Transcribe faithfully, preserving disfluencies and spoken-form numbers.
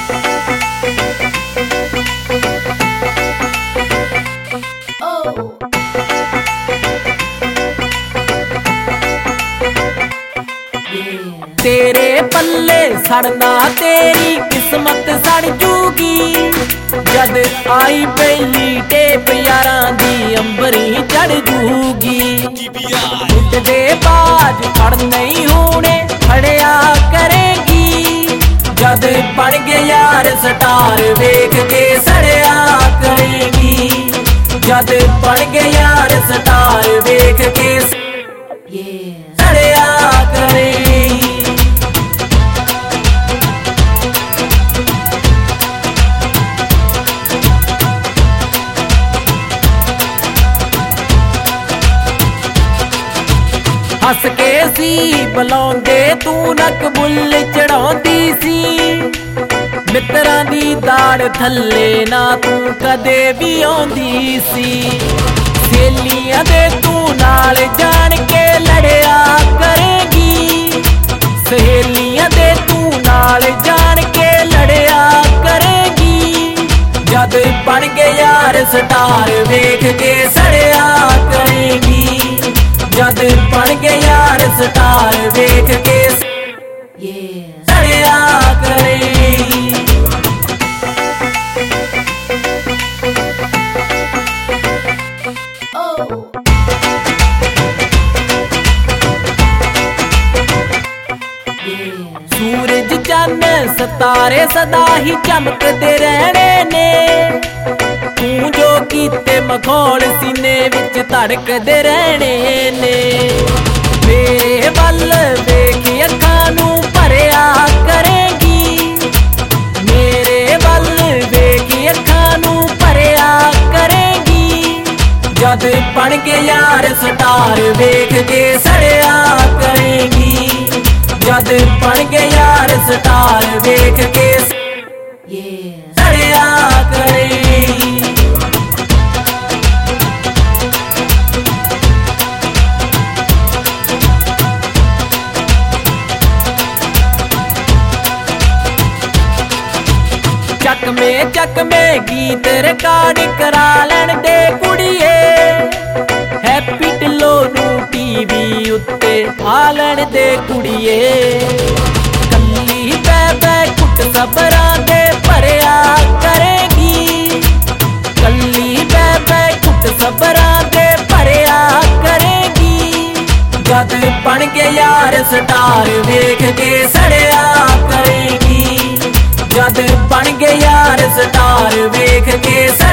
तेरे पल्ले सड़ना तेरी किस्मत सड़ जूगी जद आई पहली टेप यारां दी अंबरी चढ़ जूगी। उठदे बाज फड़ नहीं होने खड़िया करेगी जद बन गए यार स्टार वेख के सड़िया करेगी। जद बन गए यार स्टार वेख के सड़िया करेगी। हस के सी बुलाउंदे तू नक बुल चढ़ाउंदी सी मित्रां दी दाड़ थल्ले ना तू कदे भी आउंदी सी। सहेलियां दे तू नाल जान के लड़िया करेगी सहेलियां दे तू नाल जान के लड़िया करेगी। जद बन गए यार स्टार वेख के सड़िया करेगी। जद बन गए यार स्टार वेख के सड़िया करेगी। सूरज चन्न सितारे सदा ही चमकते रहने ने तू जो कीते मखौल सीने विच धड़कदे रहने ने। मेरे वल वेख अखां नूं भरिया करेगी मेरे वल वेख अखां नूं भरिया करेगी। जद बन गए यार स्टार वेख के सड़िया करेगी। जद बन गए यार स्टार वेख के सड़िया करेगी। चकमे चकमे गीत रिकॉर्ड करा लैण दे कुड़िए हैप्पी ढिल्लों नूं टीवी उत्ते आ लैण दे कुड़िए। कल्ली बै बै कुट सबरां दे भरिया करेगी कल्ली बै बै कुट सबरां दे भरिया करेगी। जद बन गए यार स्टार वेख के सड़िया करेगी। जद बन गए यार स्टार वेख के